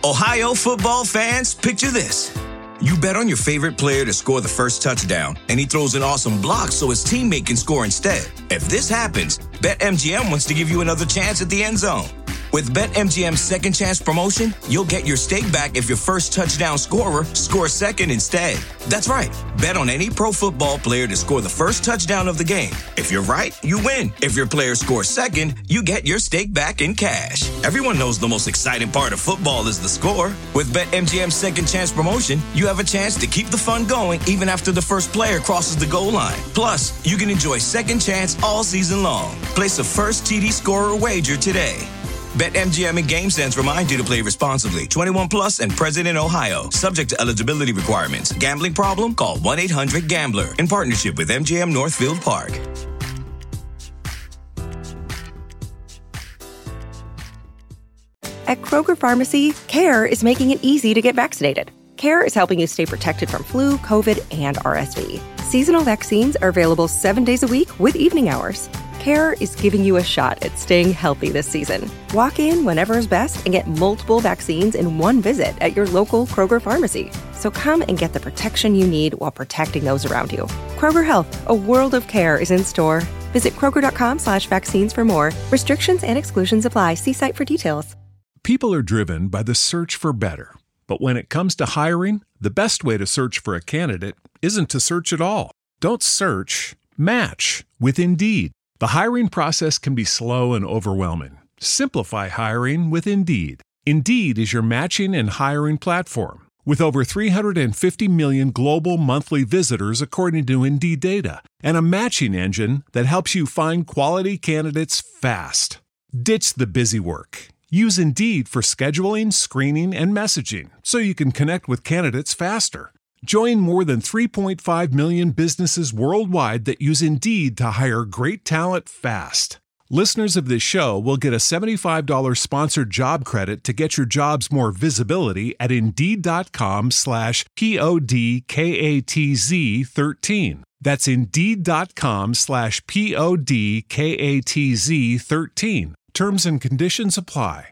Ohio football fans, picture this. You bet on your favorite player to score the first touchdown, and he throws an awesome block so his teammate can score instead. If this happens, BetMGM wants to give you another chance at the end zone. With BetMGM's second chance promotion, you'll get your stake back if your first touchdown scorer scores second instead. That's right. Bet on any pro football player to score the first touchdown of the game. If you're right, you win. If your player scores second, you get your stake back in cash. Everyone knows the most exciting part of football is the score. With BetMGM's second chance promotion, you have a chance to keep the fun going even after the first player crosses the goal line. Plus, you can enjoy second chance all season long. Place a first TD scorer wager today. BetMGM and GameSense remind you to play responsibly. 21 plus and present in Ohio. Subject to eligibility requirements. Gambling problem? Call 1-800-GAMBLER. In partnership with MGM Northfield Park. At Kroger Pharmacy, CARE is making it easy to get vaccinated. CARE is helping you stay protected from flu, COVID, and RSV. Seasonal vaccines are available 7 days a week with evening hours. CARE is giving you a shot at staying healthy this season. Walk in whenever is best and get multiple vaccines in one visit at your local Kroger pharmacy. So come and get the protection you need while protecting those around you. Kroger Health, a world of care is in store. Visit Kroger.com/vaccines for more. Restrictions and exclusions apply. See site for details. People are driven by the search for better. But when it comes to hiring, the best way to search for a candidate isn't to search at all. Don't search, match with Indeed. The hiring process can be slow and overwhelming. Simplify hiring with Indeed. Indeed is your matching and hiring platform. With over 350 million global monthly visitors according to Indeed data, and a matching engine that helps you find quality candidates fast. Ditch the busy work. Use Indeed for scheduling, screening, and messaging so you can connect with candidates faster. Join more than 3.5 million businesses worldwide that use Indeed to hire great talent fast. Listeners of this show will get a $75 sponsored job credit to get your jobs more visibility at Indeed.com/PODKATZ13. That's Indeed.com/PODKATZ13. Terms and conditions apply.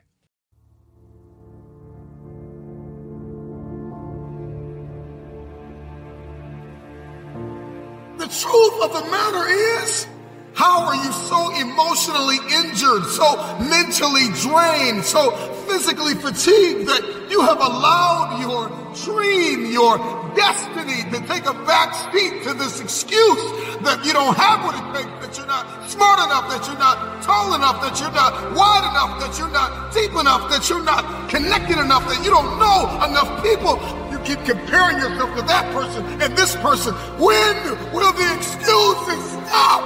The truth of the matter is, how are you so emotionally injured, so mentally drained, so physically fatigued that you have allowed your dream, your destiny to take a back seat to this excuse that you don't have what it takes, that you're not smart enough, that you're not tall enough, that you're not wide enough, that you're not deep enough, that you're not connected enough, that you don't know enough people. You keep comparing yourself to that person and this person. When will the excuses stop?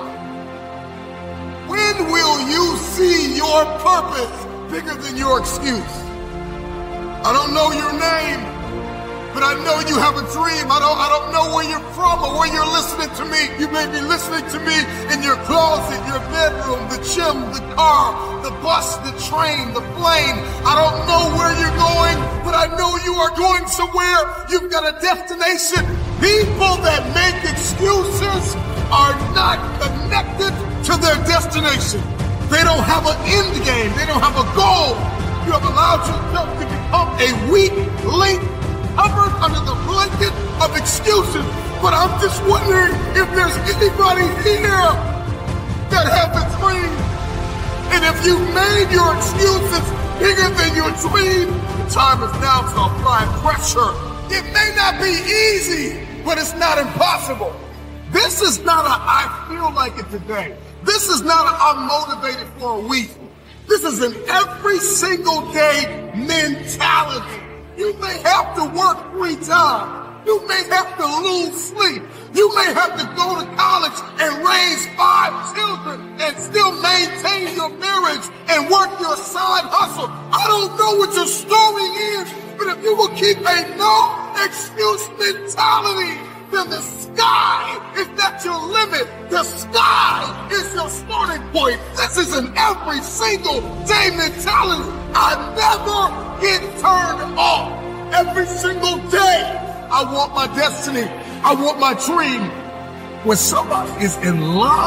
When will you see your purpose bigger than your excuse? I don't know your name, but I know you have a dream. I don't know where you're from or where you're listening to me. You may be listening to me in your closet, your bedroom, the gym, the car, the bus, the train, the plane. I don't know where you're going, but I know you are going somewhere. You've got a destination. People that make excuses are not connected to their destination. They don't have an end game. They don't have a goal. You have allowed yourself to become a weak link covered under the blanket of excuses. But I'm just wondering if there's anybody here that has a dream. And if you made your excuses bigger than your dream, the time is now to apply pressure. It may not be easy, but it's not impossible. This is not a I feel like it today. This is not a I'm motivated for a week. This is an every single day mentality. You may have to work 3 times. You may have to lose sleep. You may have to go to college and raise 5 children and still maintain your marriage and work your side hustle. I don't know what your story is, but if you will keep a no excuse mentality, then the sky is not your limit. The sky is your starting point. This is an every single day mentality. I never get turned off. Every single day, I want my destiny. I want my dream. When somebody is in love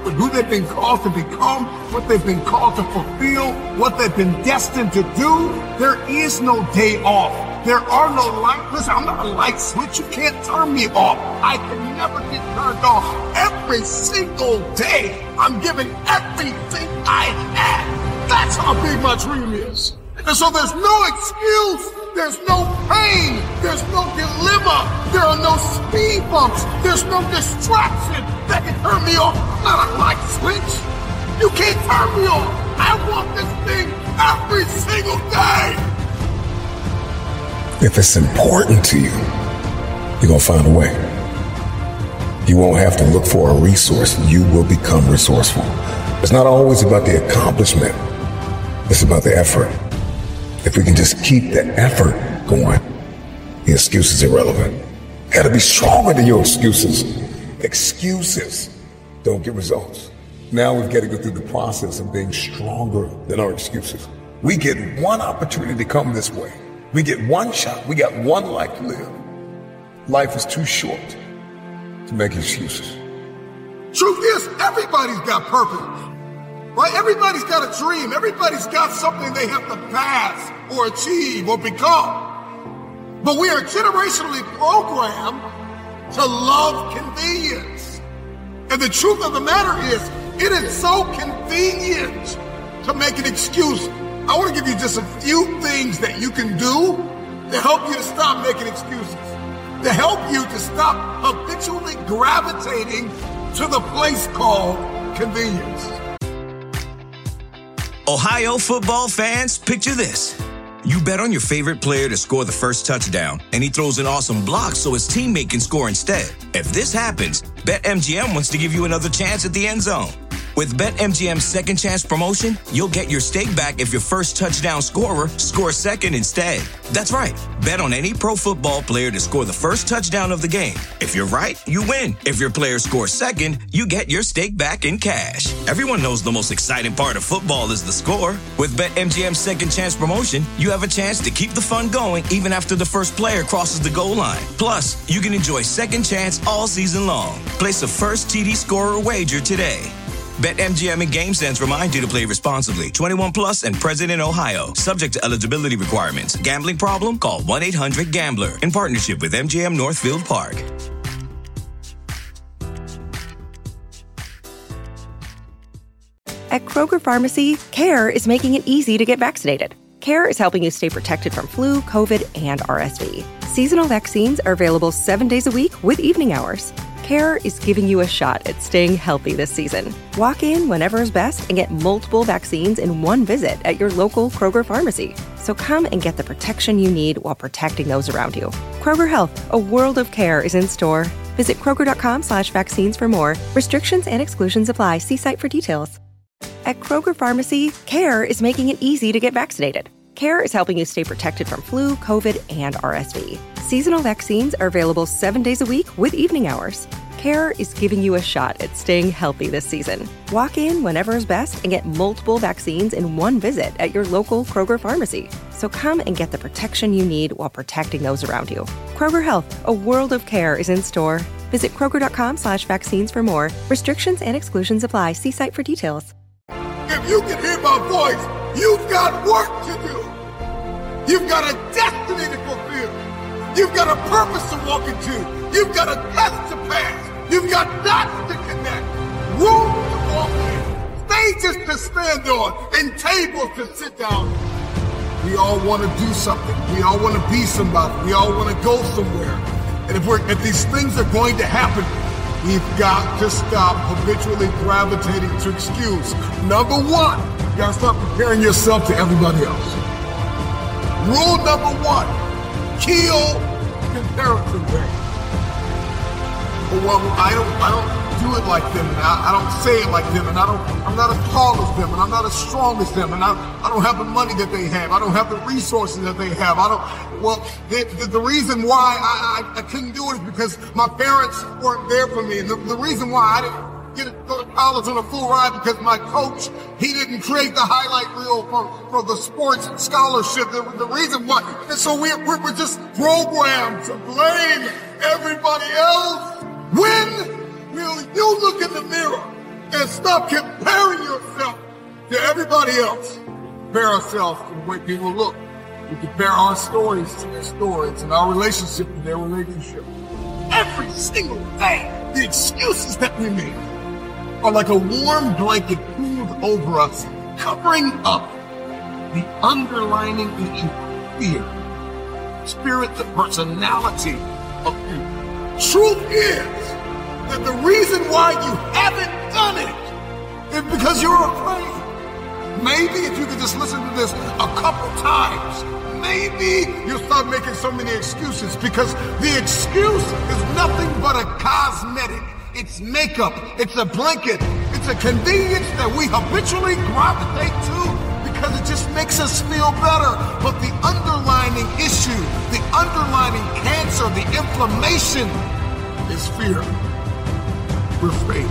with who they've been called to become, what they've been called to fulfill, what they've been destined to do. There is no day off. There are no light. Listen, I'm not a light switch. You can't turn me off. I can never get turned off. Every single day, I'm giving everything I have. That's how big my dream is. And so there's no excuse. There's no pain. There's no dilemma. There are no speed bumps. There's no distraction that can turn me off. I'm not a light switch. You can't turn me off. I want this thing every single day. If it's important to you, you're going to find a way. You won't have to look for a resource. You will become resourceful. It's not always about the accomplishment. It's about the effort. If we can just keep that effort going, the excuse is irrelevant. You got to be stronger than your excuses. Excuses don't get results. Now we've got to go through the process of being stronger than our excuses. We get one opportunity to come this way. We get one shot. We got one life to live. Life is too short to make excuses. Truth is, everybody's got purpose. Right? Everybody's got a dream. Everybody's got something they have to pass or achieve or become. But we are generationally programmed to love convenience. And the truth of the matter is, it is so convenient to make an excuse. I want to give you just a few things that you can do to help you to stop making excuses, to help you to stop habitually gravitating to the place called convenience. Ohio football fans, picture this. You bet on your favorite player to score the first touchdown, and he throws an awesome block so his teammate can score instead. If this happens, BetMGM wants to give you another chance at the end zone. With BetMGM's second chance promotion, you'll get your stake back if your first touchdown scorer scores second instead. That's right. Bet on any pro football player to score the first touchdown of the game. If you're right, you win. If your player scores second, you get your stake back in cash. Everyone knows the most exciting part of football is the score. With BetMGM's second chance promotion, you have a chance to keep the fun going even after the first player crosses the goal line. Plus, you can enjoy second chance all season long. Place a first TD scorer wager today. BetMGM and GameSense remind you to play responsibly. 21 plus and present in Ohio. Subject to eligibility requirements. Gambling problem? Call 1-800-GAMBLER. In partnership with MGM Northfield Park. At Kroger Pharmacy, CARE is making it easy to get vaccinated. CARE is helping you stay protected from flu, COVID, and RSV. Seasonal vaccines are available 7 days a week with evening hours. CARE is giving you a shot at staying healthy this season. Walk in whenever is best and get multiple vaccines in one visit at your local Kroger pharmacy. So come and get the protection you need while protecting those around you. Kroger Health, a world of care is in store. Visit Kroger.com/vaccines for more. Restrictions and exclusions apply. See site for details. At Kroger Pharmacy, CARE is making it easy to get vaccinated. CARE is helping you stay protected from flu, COVID, and RSV. Seasonal vaccines are available 7 days a week with evening hours. CARE is giving you a shot at staying healthy this season. Walk in whenever is best and get multiple vaccines in one visit at your local Kroger pharmacy. So come and get the protection you need while protecting those around you. Kroger Health, a world of care is in store. Visit Kroger.com/vaccines for more. Restrictions and exclusions apply. See site for details. If you can hear my voice, you've got work to do. You've got a destiny to fulfill. You've got a purpose to walk into. You've got a test to pass. You've got dots to connect. Rooms to walk in. Stages to stand on. And tables to sit down. We all want to do something. We all want to be somebody. We all want to go somewhere. And if these things are going to happen, we've got to stop habitually gravitating to excuse. Number one, you got to stop comparing yourself to everybody else. Rule number one, kill comparison game. Well, I don't do it like them, and I don't say it like them, and I'm not as tall as them, and I'm not as strong as them, and I don't have the money that they have. I don't have the resources that they have. The reason why I couldn't do it is because my parents weren't there for me, and the reason why I didn't get to go to college on a full ride because my coach, he didn't create the highlight reel for the sports scholarship. The reason why, and so we're just programmed to blame everybody else. When will you look in the mirror And stop comparing yourself to everybody else. Compare ourselves to the way people look. We compare our stories to their stories and our relationship to their relationship. Every single day, the excuses that we make are like a warm blanket pulled over us, covering up the underlying issue of fear, spirit, the personality of fear. Truth is that the reason why you haven't done it is because you're afraid. Maybe if you could just listen to this a couple times, maybe you'll stop making so many excuses, because the excuse is nothing but a cosmetic. It's makeup. It's a blanket. It's a convenience that we habitually gravitate to because it just makes us feel better. But the underlying issue, the underlying cancer, the inflammation is fear. We're afraid.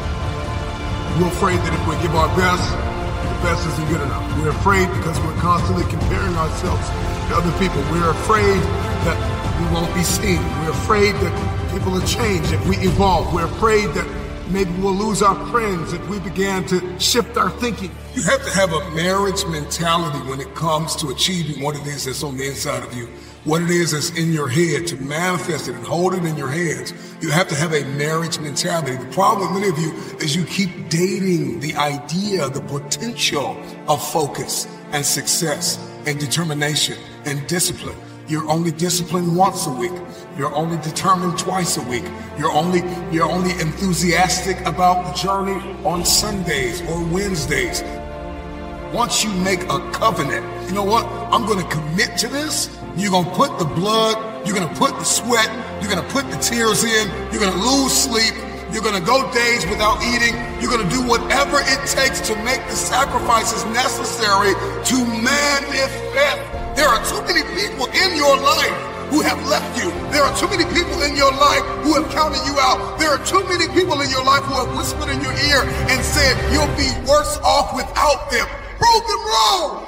We're afraid that if we give our best, the best isn't good enough. We're afraid because we're constantly comparing ourselves to other people. We're afraid that we won't be seen. We're afraid that people will change if we evolve. We're afraid that maybe we'll lose our friends if we began to shift our thinking. You have to have a marriage mentality when it comes to achieving what it is that's on the inside of you, what it is that's in your head, to manifest it and hold it in your hands. You have to have a marriage mentality. The problem with many of you is you keep dating the idea, the potential of focus and success and determination and discipline. You're only disciplined once a week. You're only determined twice a week. You're only enthusiastic about the journey on Sundays or Wednesdays. Once you make a covenant, you know what? I'm going to commit to this. You're going to put the blood, you're going to put the sweat, you're going to put the tears in, you're going to lose sleep, you're going to go days without eating, you're going to do whatever it takes to make the sacrifices necessary to manifest. There are too many people in your life who have left you. There are too many people in your life who have counted you out. There are too many people in your life who have whispered in your ear and said, you'll be worse off without them. Prove them wrong.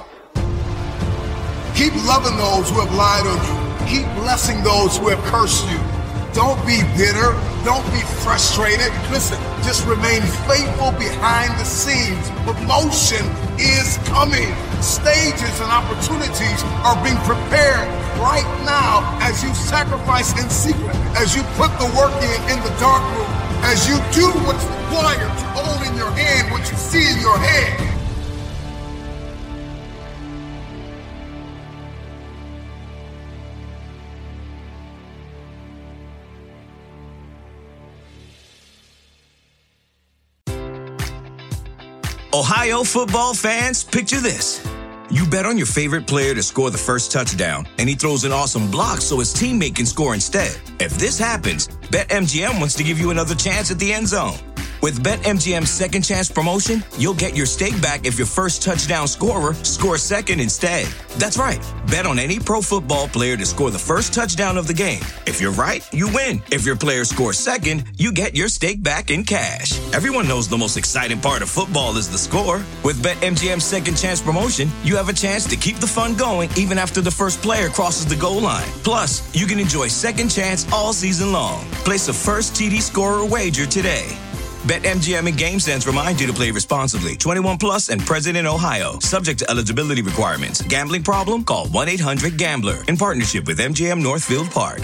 Keep loving those who have lied on you. Keep blessing those who have cursed you. Don't be bitter. Don't be frustrated. Listen, just remain faithful behind the scenes. Promotion is coming. Stages and opportunities are being prepared right now as you sacrifice in secret, as you put the work in the dark room, as you do what's required to hold in your hand what you see in your head. Ohio football fans, picture this. You bet on your favorite player to score the first touchdown, and he throws an awesome block so his teammate can score instead. If this happens, BetMGM wants to give you another chance at the end zone. With BetMGM's second chance promotion, you'll get your stake back if your first touchdown scorer scores second instead. That's right. Bet on any pro football player to score the first touchdown of the game. If you're right, you win. If your player scores second, you get your stake back in cash. Everyone knows the most exciting part of football is the score. With BetMGM's second chance promotion, you have a chance to keep the fun going even after the first player crosses the goal line. Plus, you can enjoy second chance all season long. Place a first TD scorer wager today. BetMGM and GameSense remind you to play responsibly. 21 plus and present in Ohio. Subject to eligibility requirements. Gambling problem? Call 1-800-GAMBLER. In partnership with MGM Northfield Park.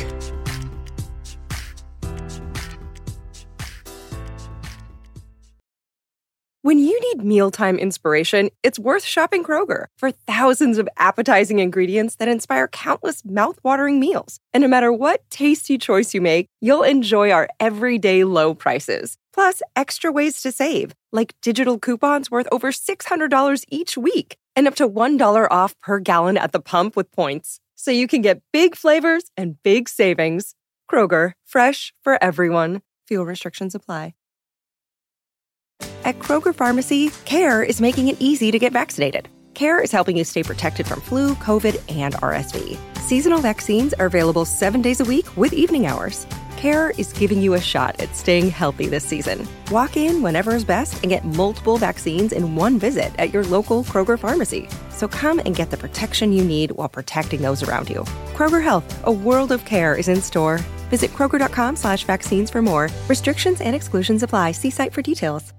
When you need mealtime inspiration, it's worth shopping Kroger for thousands of appetizing ingredients that inspire countless mouth-watering meals. And no matter what tasty choice you make, you'll enjoy our everyday low prices. Plus, extra ways to save, like digital coupons worth over $600 each week and up to $1 off per gallon at the pump with points. So you can get big flavors and big savings. Kroger, fresh for everyone. Fuel restrictions apply. At Kroger Pharmacy, CARE is making it easy to get vaccinated. CARE is helping you stay protected from flu, COVID, and RSV. Seasonal vaccines are available 7 days a week with evening hours. CARE is giving you a shot at staying healthy this season. Walk in whenever is best and get multiple vaccines in one visit at your local Kroger pharmacy. So come and get the protection you need while protecting those around you. Kroger Health, a world of care is in store. Visit Kroger.com/vaccines for more. Restrictions and exclusions apply. See site for details.